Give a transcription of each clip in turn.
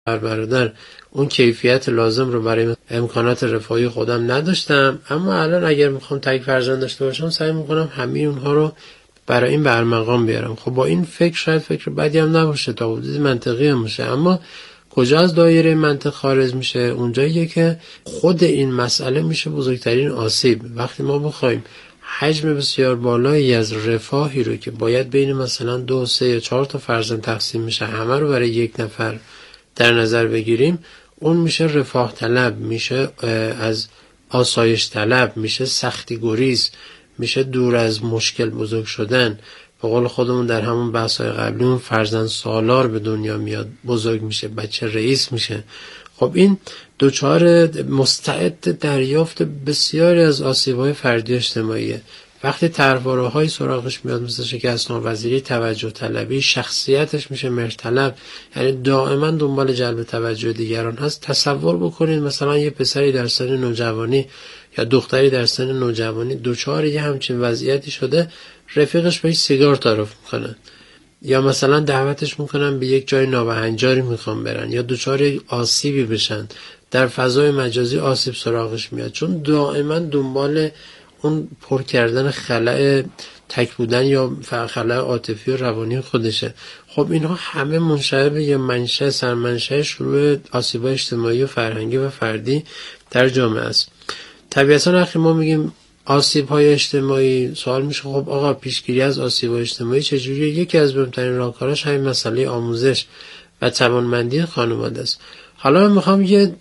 برادر اون کیفیت لازم رو برای امکانات رفاهی خودم نداشتم، اما الان اگر میخوام تک فرزند داشته باشم سعی میکنم همه اونها رو برای این برمقام بیارم. خب با این فکر شاید فکر بدی هم نباشه، تا حدودی منطقی هم باشه، اما کجا از دایره منطق خارج میشه؟ اونجاییه که خود این مسئله میشه بزرگترین آسیب. وقتی ما بخوایم حجم بسیار بالایی از رفاهی رو که باید بین مثلا 2، 3 یا 4 تا فرزند تقسیم میشه همه رو برای یک نفر در نظر بگیریم، اون میشه رفاه طلب، میشه از آسایش طلب، میشه سختی گریز، میشه دور از مشکل بزرگ شدن. به قول خودمون در همون بحث‌های قبلی اون فرزند سالار به دنیا میاد، بزرگ میشه، بچه رئیس میشه. خب این دوچار مستعد دریافت بسیاری از آسیب‌های فردی اجتماعیه. وقتی طرحواره‌های سراغش میاد مثل شکست ناپذیری، توجه طلبی، شخصیتش میشه مهرطلب، یعنی دائما دنبال جلب توجه دیگران هست. تصور بکنید مثلا یه پسری در سن نوجوانی یا دختری در سن نوجوانی دوچار یه همچین وضعیتی شده، رفیقش بهش سیگار تعارف میکنن یا مثلا دعوتش میکنن به یک جای نابهنجاری میخوان برن یا دوچار آسیبی بشن، در فضای مجازی آسیب سراغش میاد، چون دائما دنبال اون پر کردن خلأ تک بودن یا خلأ عاطفی و روانی خودشه. خب اینها همه منشأ به یه منشأ سرمنشأ شروع آسیب‌های اجتماعی و فرهنگی و فردی در جامعه است. طبیعتاً وقتی ما میگیم آسیب‌های اجتماعی، سوال میشه خب آقا پیشگیری از آسیب‌های اجتماعی چجوریه؟ یکی از مهمترین راهکاراش همین مسئله آموزش و توانمندی خانواده است. حالا من میخوام یه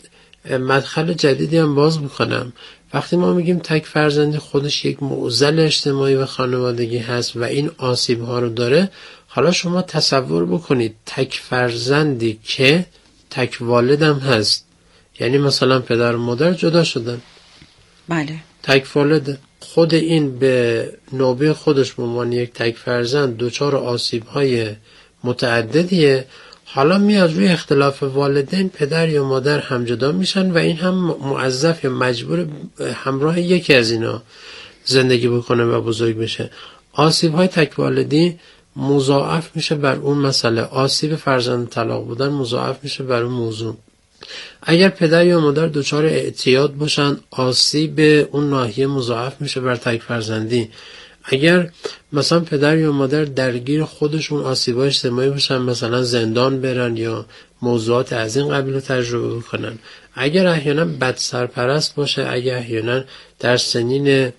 مدخل جدیدی هم باز بکنم. وقتی ما میگیم تک فرزندی خودش یک معضل اجتماعی و خانوادگی هست و این آسیب‌ها رو داره، حالا شما تصور بکنید تک فرزندی که تک والدم هست، یعنی مثلا پدر و مادر جدا شدن، بله، تک والده، خود این به نوبه خودش به عنوان یک تک فرزند دوچار آسیب‌های متعددیه. حالا میاد روی اختلاف والدین پدر یا مادر هم جدا میشن و این هم موظف یا مجبور همراه یکی از اینا زندگی بکنه و بزرگ بشه. آسیب‌های تک والدی مضاعف میشه بر اون مسئله، آسیب فرزند طلاق بودن مضاعف میشه بر اون موضوع. اگر پدر یا مادر دچار اعتیاد باشن، آسیب اون ناحیه مضاعف میشه بر تک فرزندی. اگر مثلا پدر یا مادر درگیر خودشون آسیب‌های اجتماعی باشن، مثلا زندان برن یا موضوعات از این قبیل رو تجربه بکنن، اگر احیانا بد سرپرست باشه، اگر احیانا در سنین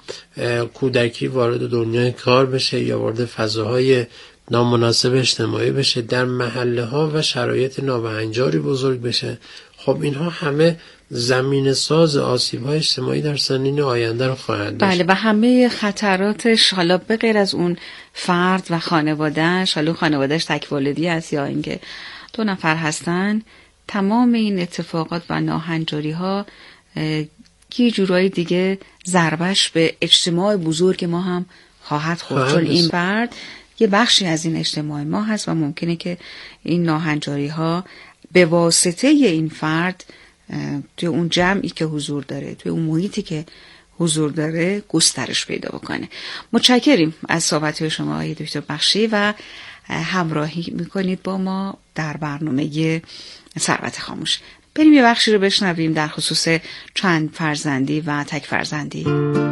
کودکی وارد دنیای کار بشه یا وارد فضاهای نامناسب اجتماعی بشه، در محله ها و شرایط نابهنجاری بزرگ بشه، خب اینها همه زمین ساز آسیب‌های اجتماعی در سنین آینده رو خواهد داشت. بله، و همه خطراتش حالا به غیر از اون فرد و خانواده‌اش، حالا خانواده‌اش تک والدی است یا اینکه 2 نفر هستن، تمام این اتفاقات و ناهنجاری‌ها یه جورایی دیگه ضربش به اجتماع بزرگ ما هم خواهد خورد، چون این فرد یه بخشی از این اجتماع ما هست و ممکنه که این ناهنجاری‌ها به واسطه این فرد توی اون جمعی که حضور داره، توی اون محیطی که حضور داره گسترش پیدا بکنه. متشکریم از صحبت شما آقای دکتر بخشی و همراهی میکنید با ما در برنامه ثروت خاموش. بریم یه بخشی رو بشنویم در خصوص چند فرزندی و تک فرزندی.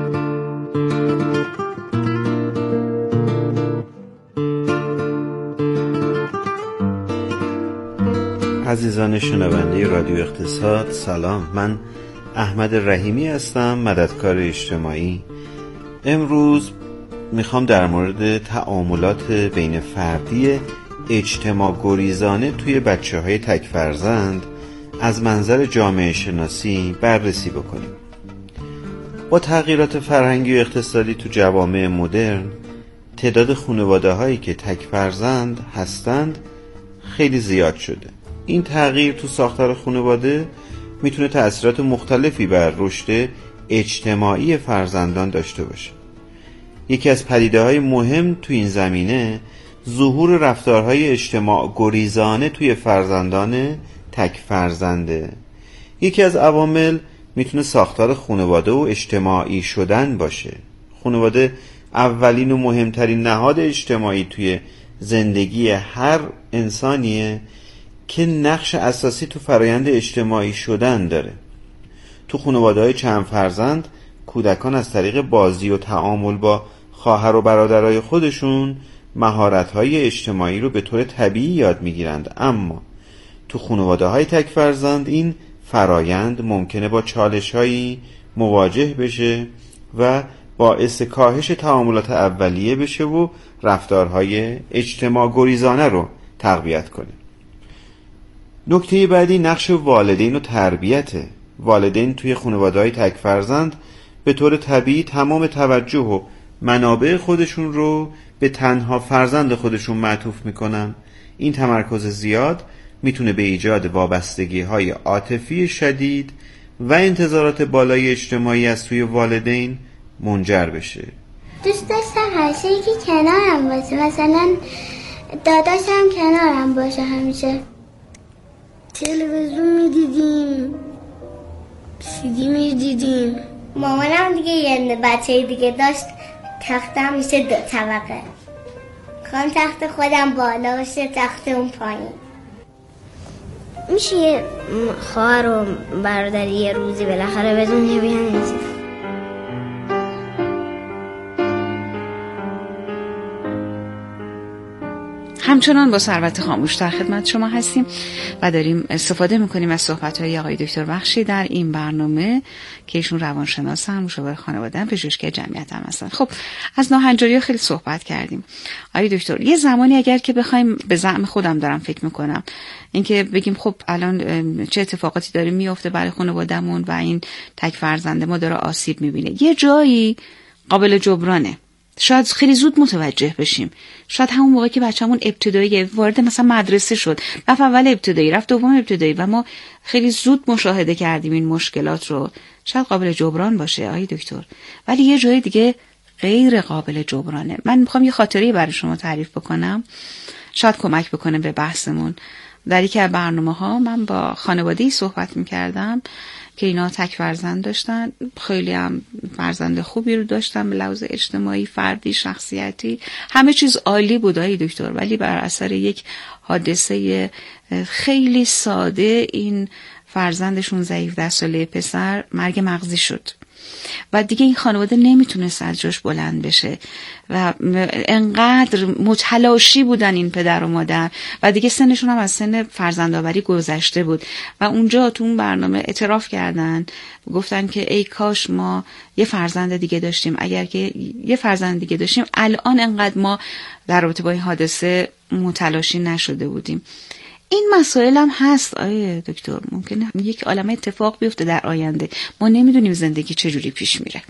عزیزان شنونده رادیو اقتصاد، سلام. من احمد رحیمی هستم، مددکار اجتماعی. امروز میخوام در مورد تعاملات بین فردی اجتماع گریزانه توی بچه های تک فرزند از منظر جامعه شناسی بررسی بکنیم. با تغییرات فرهنگی و اقتصادی تو جوامع مدرن، تعداد خانواده هایی که تک فرزند هستند خیلی زیاد شده. این تغییر تو ساختار خانواده میتونه تأثیرات مختلفی بر رشد اجتماعی فرزندان داشته باشه. یکی از پدیده‌های مهم تو این زمینه ظهور رفتارهای اجتماع گریزانه توی فرزندان تک فرزنده. یکی از عوامل میتونه ساختار خانواده و اجتماعی شدن باشه. خانواده اولین و مهمترین نهاد اجتماعی توی زندگی هر انسانیه که نقش اساسی تو فرایند اجتماعی شدن داره. تو خانواده‌های چند فرزند کودکان از طریق بازی و تعامل با خواهر و برادرای خودشون مهارت‌های اجتماعی رو به طور طبیعی یاد می‌گیرند، اما تو خانواده‌های تک فرزند این فرایند ممکنه با چالش‌هایی مواجه بشه و باعث کاهش تعاملات اولیه بشه و رفتارهای اجتماع گریزانه رو تقویت کنه. نکته بعدی نقش والدین و تربیته. والدین توی خانواده‌های تک فرزند به طور طبیعی تمام توجه و منابع خودشون رو به تنها فرزند خودشون معطوف میکنن. این تمرکز زیاد میتونه به ایجاد وابستگی‌های عاطفی شدید و انتظارات بالای اجتماعی از سوی والدین منجر بشه. دوست داشتم همیشه یکی کنارم باشه، مثلا داداشم کنارم باشه همیشه. تلویزیون میدیدیم، سیدی میدیدیم. مامانم دیگه یه بچه دیگه داشت، تختم میشه 2 طبقه. خواهم تخت خودم بالا باشه، تخت اون پایین. میشه یه خواهر و برادری یه روزی بالاخره به دنیا بیان. همچنان با ثروت خاموش در خدمت شما هستیم و داریم استفاده میکنیم از صحبت‌های آقای دکتر بخشی در این برنامه که ایشون روانشناس هم، مشاور خانواده هم، پزشک جمعیت هم هستن. خب از ناهنجاری خیلی صحبت کردیم. آقای دکتر، یه زمانی اگر که بخوایم، به زعم خودم دارم فکر میکنم، اینکه بگیم خب الان چه اتفاقاتی داره میفته برای خانوادهمون و این تک فرزند ما داره آسیب میبینه، یه جایی قابل جبرانه. شاید خیلی زود متوجه بشیم. شاید همون موقع که بچه‌مون ابتدایی وارد مثلا مدرسه شد، رفت اول ابتدایی، رفت دوم ابتدایی و ما خیلی زود مشاهده کردیم این مشکلات رو، شاید قابل جبران باشه آقای دکتر. ولی یه جای دیگه غیر قابل جبرانه. من میخوام یه خاطره برای شما تعریف بکنم، شاید کمک بکنه به بحثمون. در یکی از برنامه‌ها من با خانواده‌ای صحبت می‌کردم که اینا تک فرزند داشتن، خیلی هم فرزند خوبی رو داشتن به لحاظ اجتماعی، فردی، شخصیتی، همه چیز عالی بود آقای دکتر. ولی بر اثر یک حادثه خیلی ساده این فرزندشون، ضعیف 10 ساله پسر، مرگ مغزی شد و دیگه این خانواده نمیتونست از جاش بلند بشه و انقدر متلاشی بودن این پدر و مادر و دیگه سنشون هم از سن فرزندآوری گذشته بود و اونجا تو اون برنامه اعتراف کردن، گفتن که ای کاش ما یه فرزند دیگه داشتیم، اگر که یه فرزند دیگه داشتیم الان انقدر ما در رابطه با این حادثه متلاشی نشده بودیم. این مسائل هم هست آیه دکتر، ممکنه یک عالمه اتفاق بیفته در آینده، ما نمیدونیم زندگی چجوری پیش میره.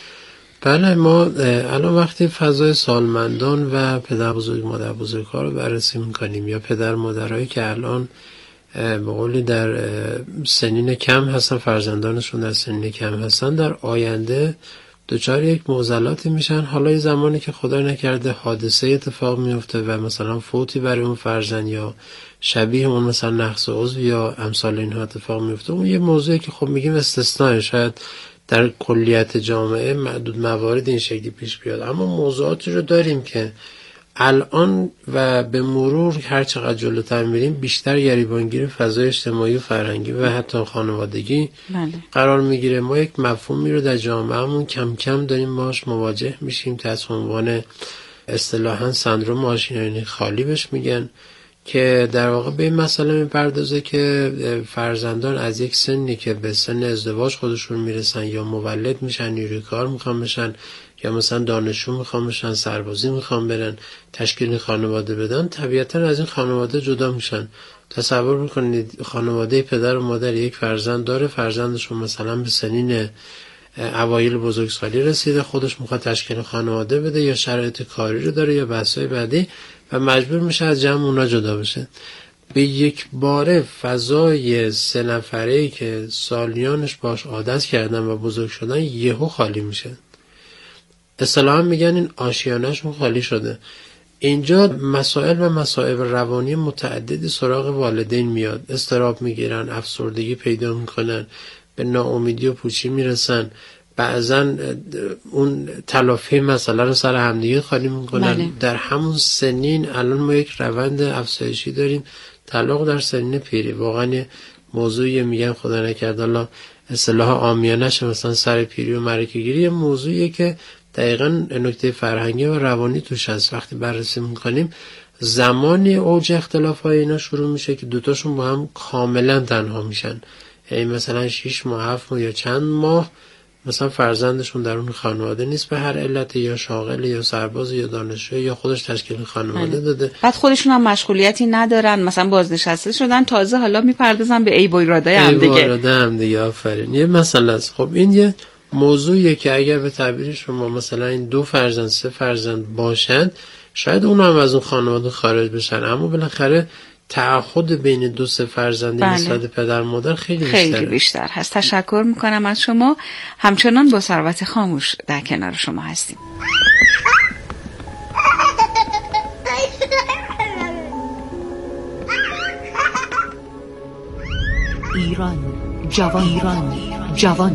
بله، ما الان وقتی فضای سالمندان و پدر بزرگ مادر بزرگ‌ها رو بررسی میکنیم یا پدر مادرهایی که الان به قولی در سنین کم هستن، فرزندانشون در سنین کم هستن، در آینده دچار یک معضلاتی میشن. حالا یه زمانی که خدا نکرده حادثه اتفاق میفته و مثلا فوتی برای اون فرزند یا شبیه اون مثلا نقص عضو یا امثال اینها اتفاق میفته، اون یه موضوعی که خب میگیم استثناء، شاید در کلیت جامعه معدود موارد این شکلی پیش بیاد، اما موضوعاتی رو داریم که الان و به مرور هر چقدر جلوتر میریم بیشتر گریبانگیر فضای اجتماعی و فرهنگی و حتی خانوادگی قرار میگیره. ما یک مفهومی رو در جامعهمون کم کم داریم باهاش مواجه میشیم، تحت عنوان اصطلاحاً سندروم آشیانه خالی بهش میگن، که در واقع به این مسئله میپردازه که فرزندان از یک سنی که به سن ازدواج خودشون میرسن یا مولد میشن، نیروی کار میخوان بشن یا مثلا دانشجو میخوان بشن، سربازی میخوان برن، تشکیل خانواده بدن، طبیعتا از این خانواده جدا میشن. تصور میکنید خانواده پدر و مادر یک فرزند داره، فرزندشون مثلا به سنین اوایل بزرگسالی رسیده، خودش میخواد تشکیل خانواده بده یا شرایط کاری رو داره یا بحثای بعدی و مجبور میشه از جمع اونا جدا بشه. به یک باره فضای 3 نفره‌ای که سالیانش باش عادت کردن و بزرگ شدن یهو خالی میشه. اصطلاحاً میگن این آشیانه‌شون خالی شده. اینجا مسائل و مصائب روانی متعددی سراغ والدین میاد، اضطراب میگیرن، افسردگی پیدا میکنن، به ناامیدی و پوچی میرسن، بعضن اون تلافی مسئله رو سر همدیگه خالی میکنن. در همون سنین الان ما یک روند افزایشی داریم طلاق در سن پیری واقعا موضوعی میگن خدا نکرده الله اصطلاح عامیانه‌اش مثلا سر پیری و مرکه‌گیری، یه موضوعیه که دقیقاً نکته فرهنگی و روانی توش هست. وقتی بررسی می‌کنیم زمانی اوج اختلاف‌های اینا شروع میشه که دوتاشون با هم کاملا تنها میشن، یعنی مثلا 6 ماه 7 ماه یا چند ماه مثلا فرزندشون در اون خانواده نیست به هر علت، یا شاغل یا سرباز یا دانشجو یا خودش تشکیل خانواده داده، بعد خودشون هم مشغولیتی ندارن، مثلا بازنشسته شدن، تازه حالا میپردازن به عیب و ایرادای هم دیگه. آفرین. یه مثلا خب این یه موضوعیه که اگر به تعبیر شما مثلا این 2 فرزند 3 فرزند باشند شاید اون هم از اون خانواده خارج بشن، اما بالاخره تعهد بین 2 3 فرزند نسبت پدر مادر خیلی بیشتر هست. تشکر میکنم از شما. همچنان با ثروت خاموش در کنار شما هستیم. ایران جوان، ایران جوان،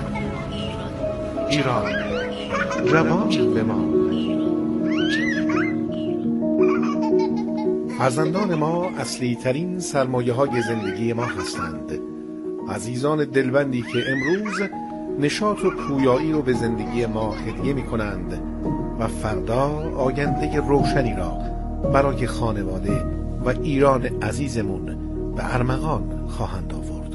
ایران جوان به ما. فرزندان ما اصلی ترین سرمایه های زندگی ما هستند. عزیزان دلبندی که امروز نشاط و پویایی رو به زندگی ما هدیه می کنند و فردا آینده روشنی را برای خانواده و ایران عزیزمون به ارمغان خواهند آورد.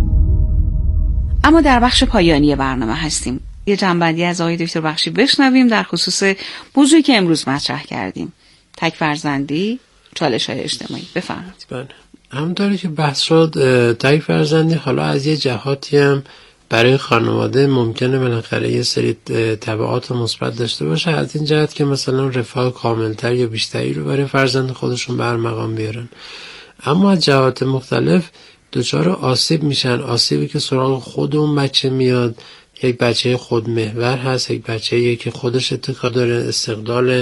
اما در بخش پایانی برنامه هستیم. یه جنبندی از آقای دکتر بخشی بشنویم در خصوص موضوعی که امروز مطرح کردیم، تک فرزندی، چالش‌های اجتماعی. بفرمایید. بله، همونطوری که بحث شد تک فرزندی حالا از یه جهاتی هم برای خانواده ممکنه بالاخره یه سری تبعات مثبت داشته باشه، از این جهت که مثلا رفاه کاملتر یا بیشتری رو برای فرزند خودشون برمقام بیارن، اما از جهات مختلف دچار آسیب میشن. آسیبی که سراغ خود اون بچه میاد، یک بچه خودمحور هست، یک بچه‌ای که خودش اتکا داره، استقلال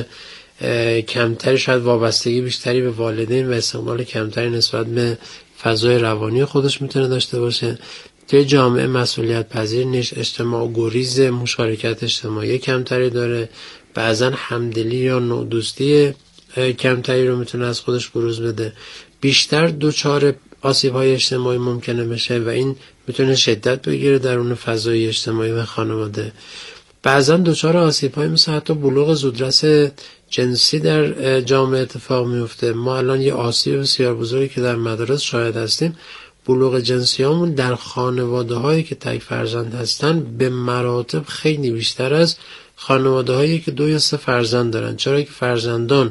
کمتری، شاید وابستگی بیشتری به والدین و استقلال کمتری نسبت به فضای روانی خودش میتونه داشته باشه. توی جامعه مسئولیت پذیر نیست، اجتماع گریز، مشارکت اجتماعی کمتری داره، بعضا همدلی یا نودوستی کمتری رو میتونه از خودش بروز بده، بیشتر دچار آسیب‌های اجتماعی ممکنه بشه و این میتونه شدت بگیره در اون فضای اجتماعی و خانواده. بعضا دچار آسیب‌های مثل حتی بلوغ زودرس جنسی در جامعه اتفاق میفته. ما الان یه آسیب بسیار بزرگی که در مدارس شاهد هستیم، بلوغ جنسیامون در خانواده‌هایی که تک فرزند هستن به مراتب خیلی بیشتر از خانواده‌هایی که 2 یا 3 فرزند دارن، چرا که فرزندان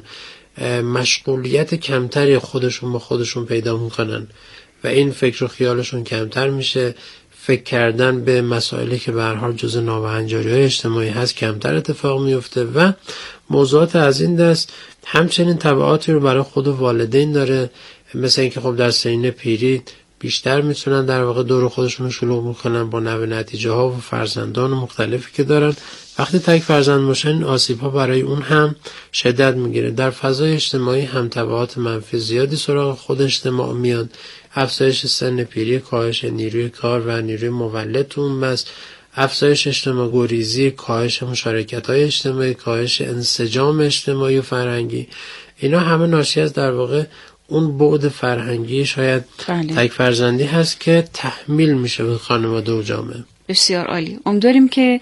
مشغولیت کمتری خودشون با خودشون پیدا میکنن و این فکر و خیالشون کمتر میشه، فکر کردن به مسائلی که به هر حال جزء نابهنجاری‌های اجتماعی هست کمتر اتفاق میفته و موضوعات از این دست. همچنین تبعاتی رو برای خود والدین داره، مثل اینکه خب در سن پیری بیشتر میتونن در واقع دور خودشون رو شلوغ میکنن با نوع نتیجه ها و فرزندان مختلفی که دارن. وقتی تک فرزند باشن آسیب ها برای اون هم شدت میگیره. در فضای اجتماعی هم تبعات منفی زیادی سراغ خود اجتماع میاد، افزایش سن پیری، کاهش نیروی کار و نیروی مولد تو اون بس، افزایش اجتماع گریزی، کاهش مشارکت های اجتماعی، کاهش انسجام اجتماعی و فرهنگی. اینا همه ناشی از در واقع اون بعد فرهنگی شاید تک فرزندی هست که تحمیل میشه به خانواده و جامعه. بسیار عالی. امیدواریم که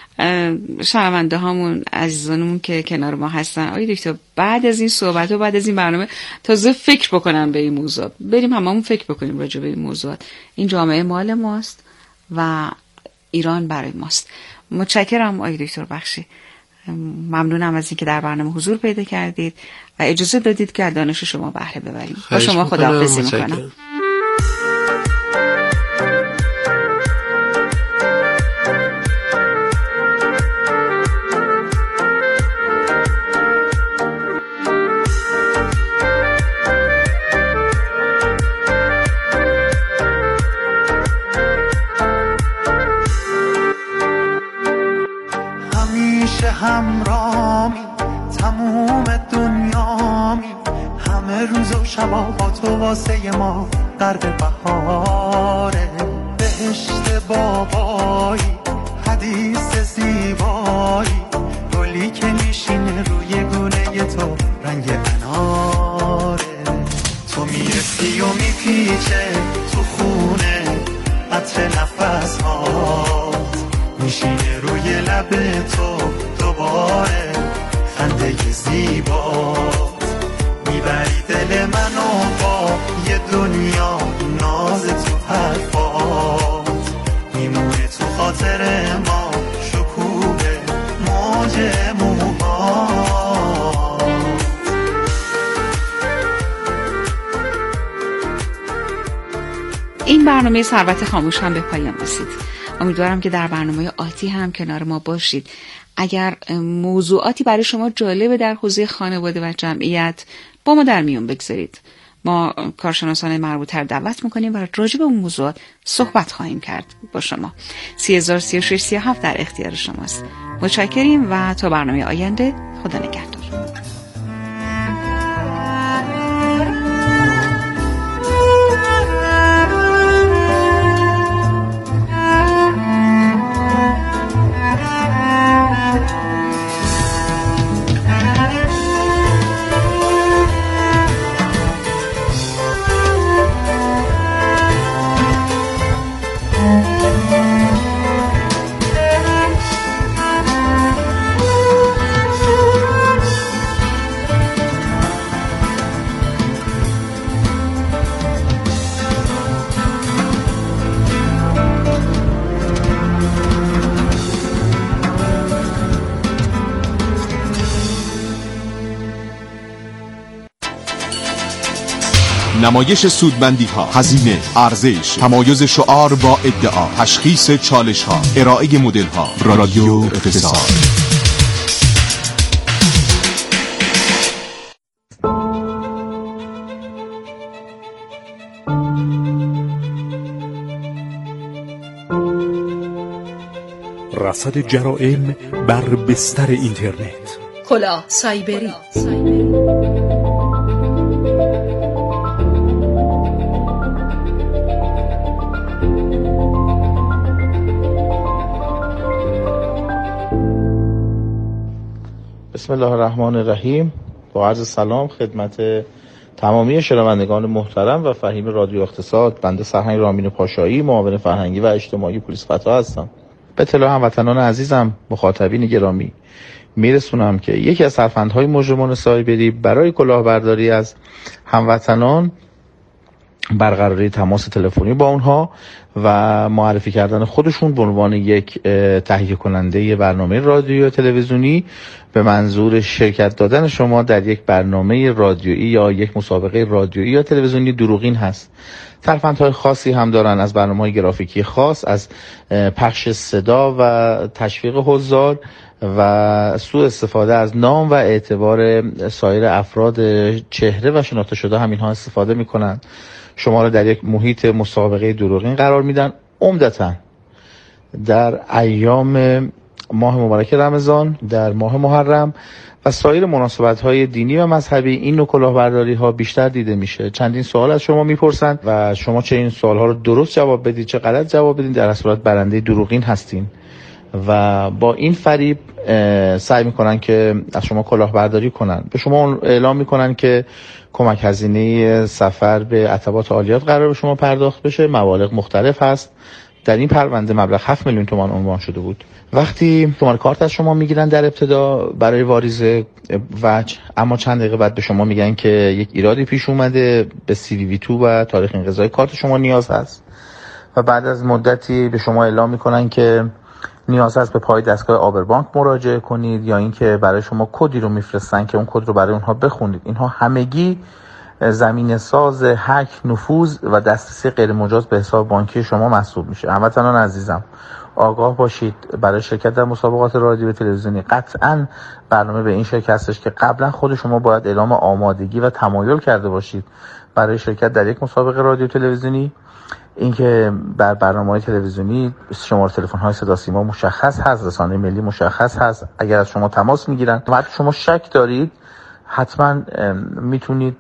شنونده هامون عزیزانمون که کنار ما هستن آقای دکتر بعد از این صحبت و بعد از این برنامه تازه فکر بکنن به این موضوع، بریم هممون فکر بکنیم راجع به این موضوعات. این جامعه مال ماست و ایران برای ماست. متشکرم آقای دکتر بخشی، ممنونم از اینکه در برنامه حضور پیدا کردید و اجازه دادید که از دانش شما بهره ببریم. با شما خداحافظی میکنم. همرامی تموم دنیامی، همه روز و شبا با تو واسه ما غرق بهاره، بهشت بابایی حدیث زیبایی، گلی که میشینه روی گونه تو رنگ اناره، تو میرسی میرسی و میپیچه تو خونه عطر نفس هات، میشینه روی لب تو دوباره خنده زیبات، میبری دل منو با یه دنیا ناز تو حرفات، میمونه تو خاطر ما شکوه موج موهات. این برنامه ثروت خاموش هم به پایان رسید. امیدوارم که در برنامه آتی هم کنار ما باشید. اگر موضوعاتی برای شما جالبه در حوزه خانواده و جمعیت، با ما در میون بگذارید. ما کارشناسان مربوطه رو دعوت میکنیم و راجع به اون موضوعات صحبت خواهیم کرد با شما. 303637 در اختیار شماست. متشکریم و تا برنامه آینده، خدا نگهدار. نمایش سودمندی ها، هزینه، ارزش، تمایز شعار با ادعا، تشخیص چالش ها، ارائه مدل ها. رادیو اقتصاد. رصد جرائم بر بستر اینترنت. کلاه سایبری. بسم الله الرحمن الرحیم. با عرض سلام خدمت تمامی شنوندگان محترم و فهیم رادیو اقتصاد. بنده سرهنگ رامین پاشایی، معاون فرهنگی و اجتماعی پلیس فتا هستم. به اطلاع هموطنان عزیزم، مخاطبین گرامی، میرسونم که یکی از سرفندهای مجرمان سایبری برای کلاهبرداری از هموطنان برقراری تماس تلفنی با اونها و معرفی کردن خودشون به عنوان یک تهیه کننده برنامه رادیو تلویزیونی به منظور شرکت دادن شما در یک برنامه رادیویی یا یک مسابقه رادیویی یا تلویزیونی دروغین هست. ترفندهای خاصی هم دارن، از برنامه‌های گرافیکی خاص، از پخش صدا و تشویق حضار و سوء استفاده از نام و اعتبار سایر افراد چهره و شناخته شده هم اینها استفاده میکنن. شما رو در یک محیط مسابقه دروغین قرار میدن. عمدتاً در ایام ماه مبارک رمضان، در ماه محرم و سایر مناسبت‌های دینی و مذهبی این نوع کلاهبرداری‌ها بیشتر دیده میشه. چندین سوال از شما میپرسن و شما چه این سوال‌ها رو درست جواب بدید چه غلط جواب بدید، در صورت برنده دروغین هستین و با این فریب سعی میکنن که از شما کلاهبرداری کنن. به شما اعلام میکنن که کمک هزینه سفر به عتبات عالیات قرار به شما پرداخت بشه. مبالغ مختلف هست. در این پرونده مبلغ 7 میلیون تومان عنوان شده بود. وقتی شماره کارت از شما میگیرن در ابتدا برای واریز وجه، اما چند دقیقه بعد به شما میگن که یک ایرادی پیش اومده، به CVV2 و تاریخ انقضای کارت شما نیاز هست و بعد از مدتی به شما اعلام میکنن که نیاز هست به پای دستگاه آبربانک مراجعه کنید یا اینکه برای شما کدی رو میفرستن که اون کد رو برای اونها بخونید. اینها همگی زمینه ساز هک، نفوذ و دسترسی غیر مجاز به حساب بانکی شما محسوب میشه. هموطنان عزیزم آگاه باشید. برای شرکت در مسابقات رادیو و تلویزیونی قطعاً برنامه به این شکل هستش که قبلا خود شما باید اعلام آمادگی و تمایل کرده باشید برای شرکت در یک مسابقه رادیو تلویزیونی. اینکه بر برنامه‌های تلویزیونی شماره تلفن‌های صدا سیما مشخص هست، رسانه ملی مشخص هست. اگر از شما تماس میگیرن و شما شک دارید، حتما میتونید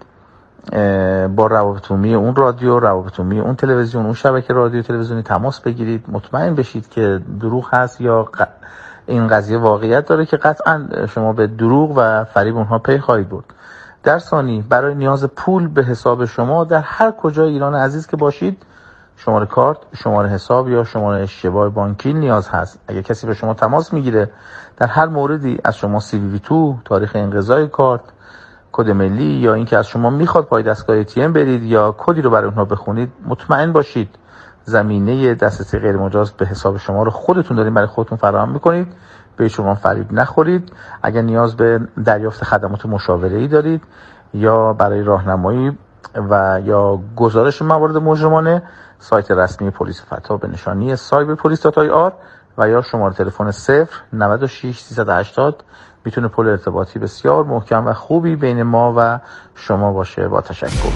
با روابط عمومی اون رادیو، روابط عمومی اون تلویزیون، اون شبکه رادیو تلویزیونی تماس بگیرید. مطمئن بشید که دروغ هست یا این قضیه واقعیت داره که قطعا شما به دروغ و فریب اونها پی خواهید برد. در ثانی برای نیاز پول به حساب شما در هر کجای ایران عزیز که باشید شماره کارت، شماره حساب یا شماره اشتباه بانکی نیاز هست. اگر کسی به شما تماس میگیره در هر موردی از شما CVV2، تاریخ انقضای کارت، کد ملی یا اینکه از شما میخواد پای دستگاه ATM برید یا کدی رو برای اونها بخونید، مطمئن باشید زمینه دسترسی غیر مجاز به حساب شما رو خودتون دارین برای خودتون فراهم میکنید. به شما فریب نخورید. اگر نیاز به دریافت خدمات مشاوره‌ای دارید یا برای راهنمایی و یا گزارش موارد مجرمانه، سایت رسمی پلیس فتا به نشانی cyberpolice.ir و یا شماره تلفن 096 380 میتونه پل ارتباطی بسیار محکم و خوبی بین ما و شما باشه. با تشکر.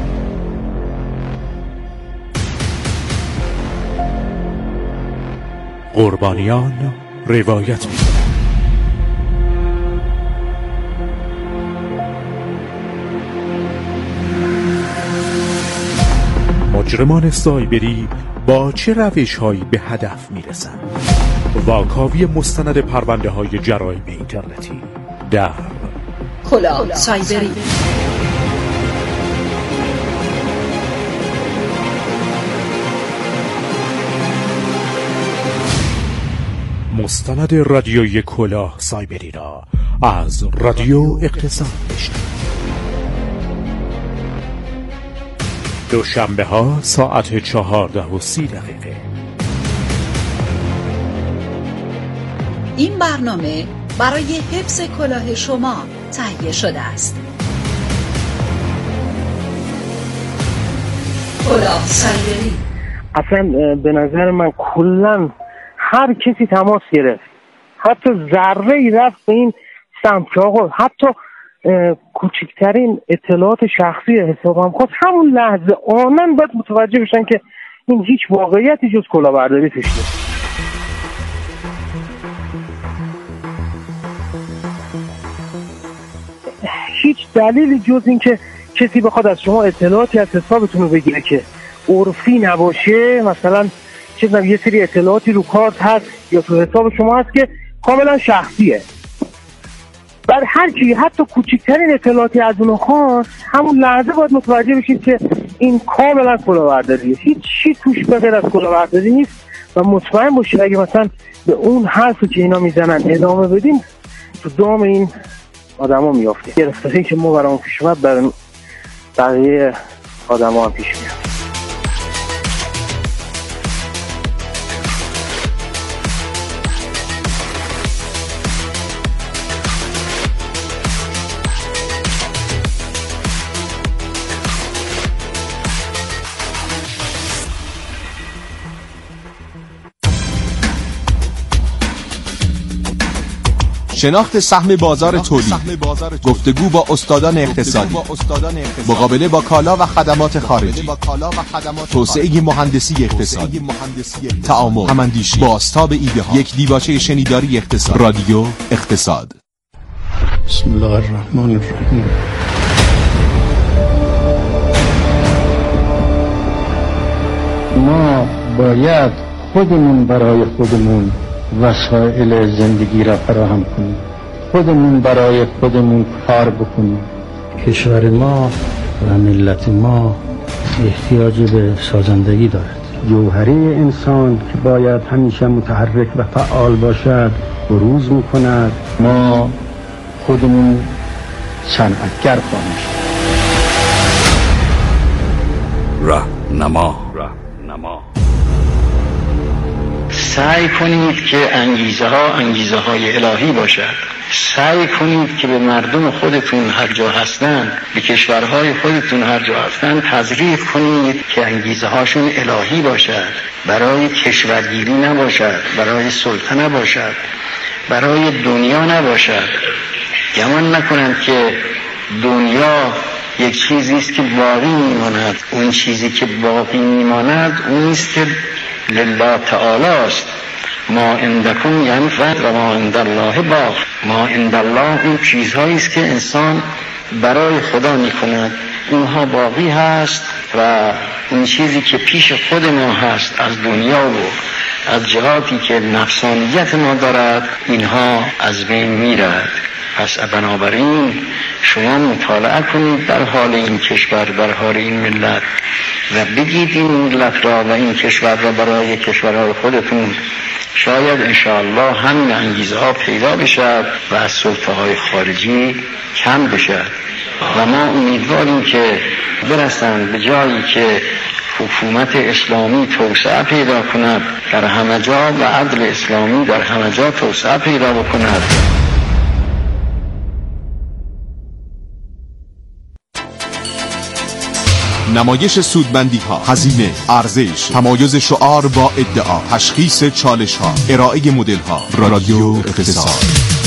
قربانیان روایت می‌کنند. مجرمان سایبری با چه روش‌هایی به هدف می‌رسند؟ واکاوی مستند پرونده‌های جرایم اینترنتی در کلاه سایبری. مستند رادیویی کلاه سایبری را از رادیو اقتصاد بشنوید. دوشنبه ها ساعت 14:30. این برنامه برای حفظ کلاه شما تهیه شده است. کلاه سایبری. اصلا به نظر من کلن هر کسی تماس گرفت، حتی ذره‌ای رفت به این سمت که آقا حتی کوچکترین اطلاعات شخصی حسابم خواست، همون لحظه آنن باید متوجه بشن که این هیچ واقعیتی جز کلاهبرداری توش نیست. هیچ دلیلی جز این که کسی بخواد از شما اطلاعاتی از حسابتون رو بگیره که عرفی نباشه، مثلا یه سری اطلاعاتی رو کارت هست یا تو حساب شما هست که کاملا شخصیه، بعد هر کی حتی کوچکترین اطلاعاتی از اونو خواست، همون لحظه باید متوجه بشید که این کاملا کلاهبرداریه، هیچ چی توش بغیر از کلاهبرداری نیست. و مطمئن باشید اگه مثلا به اون حرفی که اینا میزنن ادامه بدیم تو دام این آدما میافتیم. گرفتاری که ما برامون پیش اومد برای بقیه آدما هم پیش میاد. شناخت سهم بازار تولید، گفتگو با استادان اقتصادی، مقابله با کالا و خدمات خارجی، توسعه مهندسی اقتصادی، تعامل، هماندیشی، بازتاب ایده ها، یک دیباچه شنیداری اقتصاد. رادیو اقتصاد. بسم الله الرحمن الرحیم. ما باید خودمون برای خودمون وسایل زندگی را فراهم کنیم، خودمون برای خودمون کار بکنیم. کشور ما و ملت ما احتیاج به سازندگی دارد. جوهره انسان که باید همیشه متحرک و فعال باشد بروز میکند. ما خودمون صنعتگر خواهیم شد. راهنما. سعی کنید که انگیزه های الهی باشد. سعی کنید که به مردم خودتون هر جا هستن، به کشورهای خودتون هر جا هستن تزریق کنید که انگیزه هاشون الهی باشد، برای کشورگیری نباشد، برای سلطه نباشد، برای دنیا نباشد. گمان نکنند که دنیا یک چیزی است که باقی میماند. اون چیزی که باقی میماند اون است که لله تعالی است. ما عندکم ینفد و ما عند الله باق. ما عند الله اون چیزهایی است که انسان برای خدا میکند، اونها باقی هست. و اون چیزی که پیش خود ما هست از دنیا و از جهاتی که نفسانیت ما دارد، اینها از بین میرد. پس بنابراین شما مطالعه کنید در حال این کشور، در حال این ملت و بگید این ملت را و این کشور را برای کشورهای خودتون. شاید انشاءالله همین انگیزه ها پیدا بشد و از سلطه های خارجی کم بشد و ما امیدواریم که برسند به جایی که حکومت اسلامی توسعه پیدا کند در همه جا و عدل اسلامی در همه جا توسعه پیدا بکند. نمایش سودمندی ها، هزینه، ارزش، تمایز شعار با ادعا، تشخیص چالش ها، ارائه مدل ها. رادیو اقتصاد.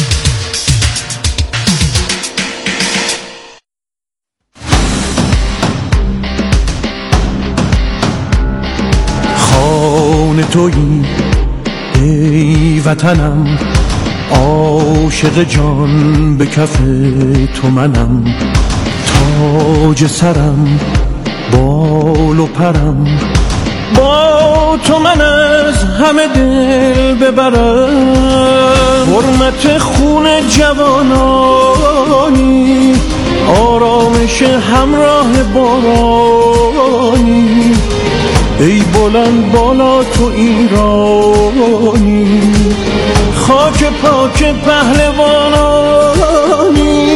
خانه تویی ای وطنم، عاشق جان به کف تو منم، تاج سرم بال و پرم، با تو من از همه دل ببرم. حرمت خون جوانانی، آرامش همراه بارانی، ای بلند بالا تو ایرانی، خاک پاک پهلوانانی.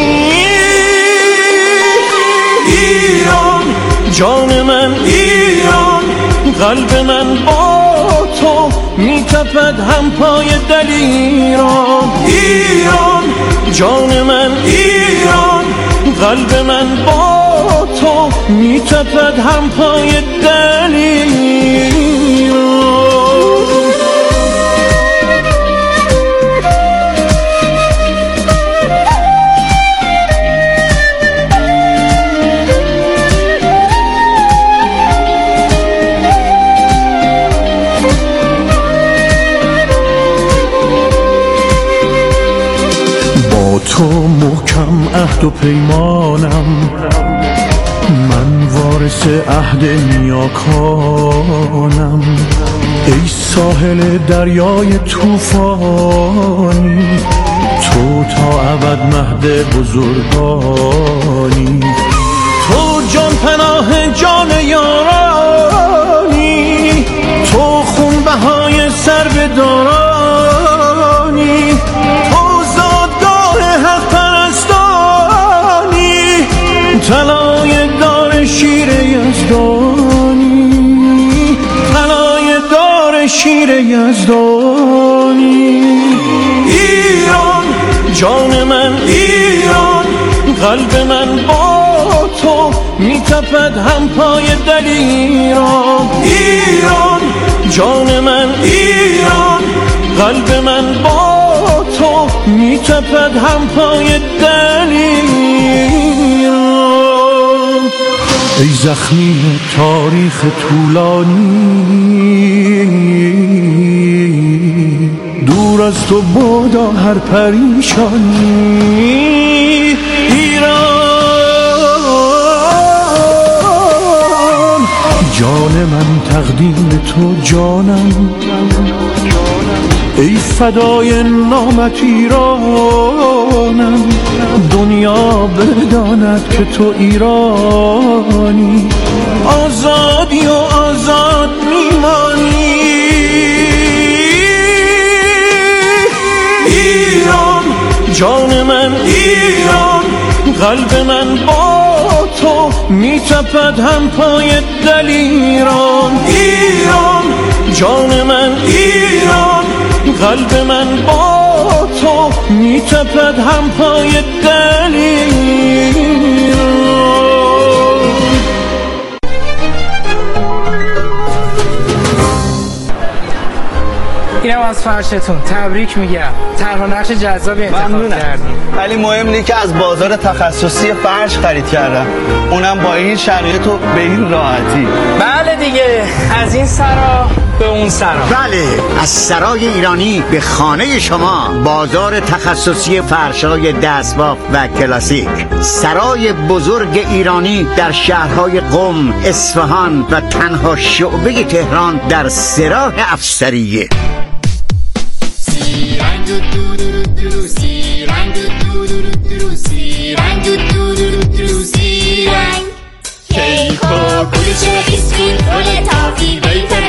ایران جان من، ایران قلب من با تو میتپد هم پای دلیران. ایران جان من، ایران قلب من با تو میتپد هم پای دلیران. تو محکم عهد و پیمانم، من وارث عهد نیاکانم. ای ساحل دریای طوفانی، تو تا ابد مهد بزرگانی. تو جان پناه جان یارانی، تو خون بهای سر به دارانی. طلای دار شیر یزدانی، طلای دار شیر یزدانی. ایران جان من، ایران قلب من با تو میتپد هم پای دلیران. ایران جان من، ایران قلب من با تو میتپد هم پای دلیران. ای زخمی تاریخ طولانی، دور از تو بادا هر پریشانی. ایران جان من تقدیم تو جانم، ای فدای نامت ایرانم. دنیا بداند که تو ایرانی، آزادی و آزاد میمانی. ایران جان من، ایران قلب من با تو میتپد هم پای دلیران. ایران جان من، ایران قلب من با تو میتپد هم پای دلیران. اینم از فرشتون، تبریک میگم. طرح و نقش جذابی انتخاب کردیم. ولی مهم اینه که از بازار تخصصی فرش خرید کردم، اونم با این شرایط و به این راحتی. بله دیگه، از این سرا به اون سرا. بله، از سرای ایرانی به خانه شما. بازار تخصصی فرش‌های دستباف و کلاسیک، سرای بزرگ ایرانی در شهرهای قم، اصفهان و تنها شعبه تهران در سراح افسریه. دروسی رنگ دروسی رنگ دروسی رنگ کیک و کلوچه بیسکویت گل تافی ویفر